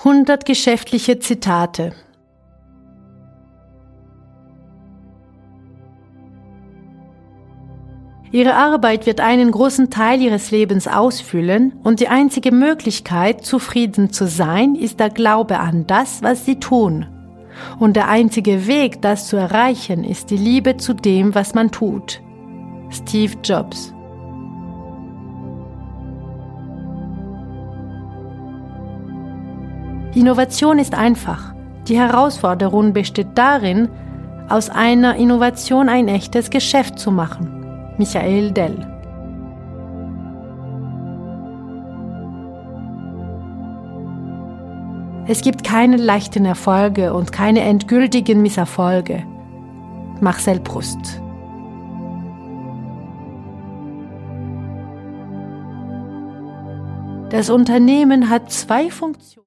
100 geschäftliche Zitate. Ihre Arbeit wird einen großen Teil Ihres Lebens ausfüllen und die einzige Möglichkeit, zufrieden zu sein, ist der Glaube an das, was Sie tun. Und der einzige Weg, das zu erreichen, ist die Liebe zu dem, was man tut. Steve Jobs. Innovation ist einfach. Die Herausforderung besteht darin, aus einer Innovation ein echtes Geschäft zu machen. Michael Dell. Es gibt keine leichten Erfolge und keine endgültigen Misserfolge. Marcel Proust. Das Unternehmen hat 2 Funktionen.